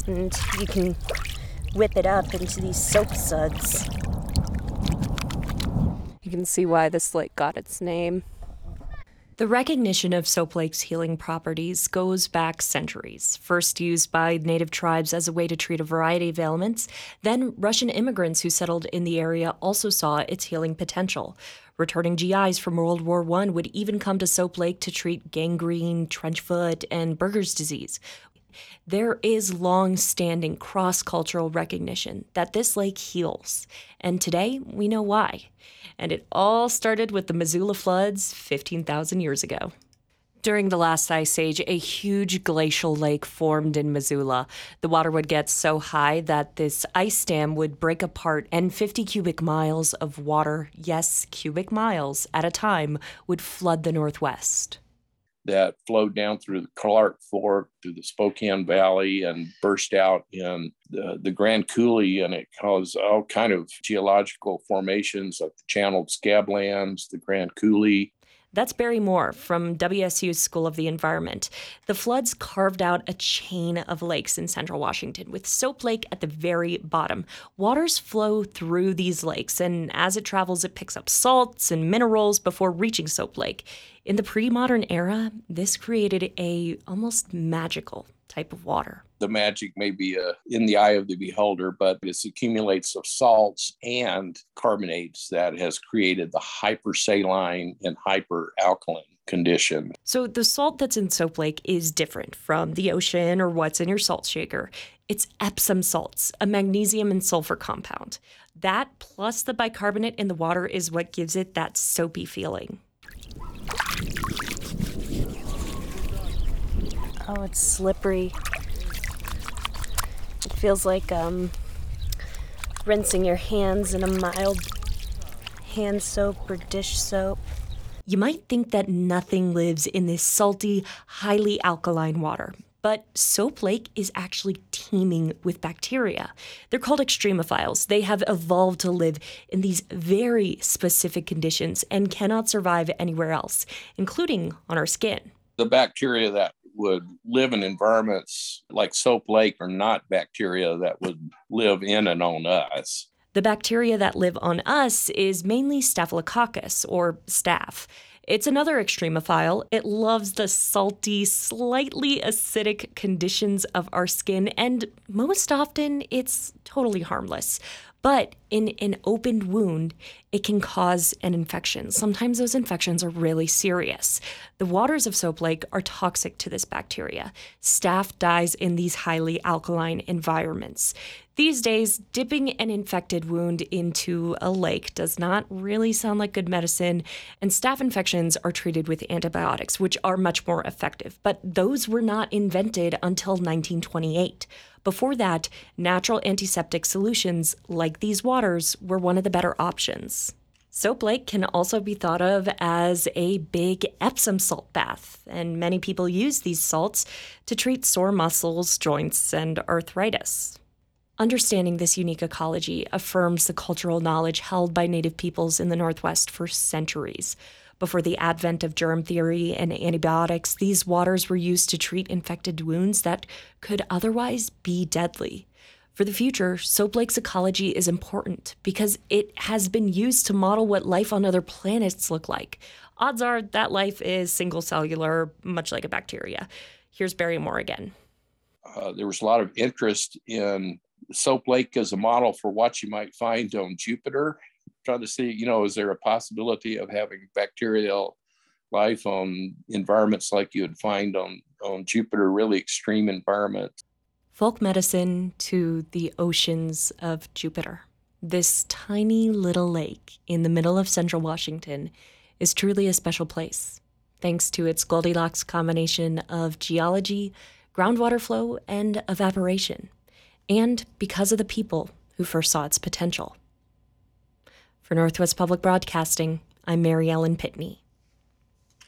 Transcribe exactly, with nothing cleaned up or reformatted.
and you can whip it up into these soap suds. You can see why this lake got its name. The recognition of Soap Lake's healing properties goes back centuries, first used by native tribes as a way to treat a variety of ailments. Then Russian immigrants who settled in the area also saw its healing potential. Returning G Is from World War One would even come to Soap Lake to treat gangrene, trench foot, and Buerger's disease. There is long-standing cross-cultural recognition that this lake heals, and today we know why. And it all started with the Missoula floods fifteen thousand years ago. During the last ice age, a huge glacial lake formed in Missoula. The water would get so high that this ice dam would break apart, and fifty cubic miles of water, yes, cubic miles at a time, would flood the Northwest. That flowed down through the Clark Fork, through the Spokane Valley, and burst out in the, the Grand Coulee, and it caused all kind of geological formations like the channeled scablands, the Grand Coulee. That's Barry Moore from W S U's School of the Environment. The floods carved out a chain of lakes in central Washington, with Soap Lake at the very bottom. Waters flow through these lakes, and as it travels, it picks up salts and minerals before reaching Soap Lake. In the pre-modern era, this created a almost magical type of water. The magic may be uh, in the eye of the beholder, but it's accumulates of salts and carbonates that has created the hypersaline and hyperalkaline condition. So the salt that's in Soap Lake is different from the ocean or what's in your salt shaker. It's Epsom salts, a magnesium and sulfur compound. That plus the bicarbonate in the water is what gives it that soapy feeling. Oh, it's slippery. It feels like um, rinsing your hands in a mild hand soap or dish soap. You might think that nothing lives in this salty, highly alkaline water, but Soap Lake is actually teeming with bacteria. They're called extremophiles. They have evolved to live in these very specific conditions and cannot survive anywhere else, including on our skin. The bacteria that would live in environments like Soap Lake are not bacteria that would live in and on us. The bacteria that live on us is mainly Staphylococcus, or staph. It's another extremophile. It loves the salty, slightly acidic conditions of our skin, and most often it's totally harmless. But in an opened wound, it can cause an infection. Sometimes those infections are really serious. The waters of Soap Lake are toxic to this bacteria. Staph dies in these highly alkaline environments. These days, dipping an infected wound into a lake does not really sound like good medicine, and staph infections are treated with antibiotics, which are much more effective. But those were not invented until nineteen twenty-eight. Before that, natural antiseptic solutions like these waters were one of the better options. Soap Lake can also be thought of as a big Epsom salt bath, and many people use these salts to treat sore muscles, joints, and arthritis. Understanding this unique ecology affirms the cultural knowledge held by Native peoples in the Northwest for centuries. Before the advent of germ theory and antibiotics, these waters were used to treat infected wounds that could otherwise be deadly. For the future, Soap Lake's ecology is important because it has been used to model what life on other planets look like. Odds are that life is single-cellular, much like a bacteria. Here's Barry Moore again. Uh, there was a lot of interest in Soap Lake as a model for what you might find on Jupiter. Trying to see, you know, is there a possibility of having bacterial life on environments like you would find on, on Jupiter, really extreme environments? Folk medicine to the oceans of Jupiter. This tiny little lake in the middle of central Washington is truly a special place, thanks to its Goldilocks combination of geology, groundwater flow, and evaporation, and because of the people who first saw its potential. For Northwest Public Broadcasting, I'm Mary Ellen Pitney.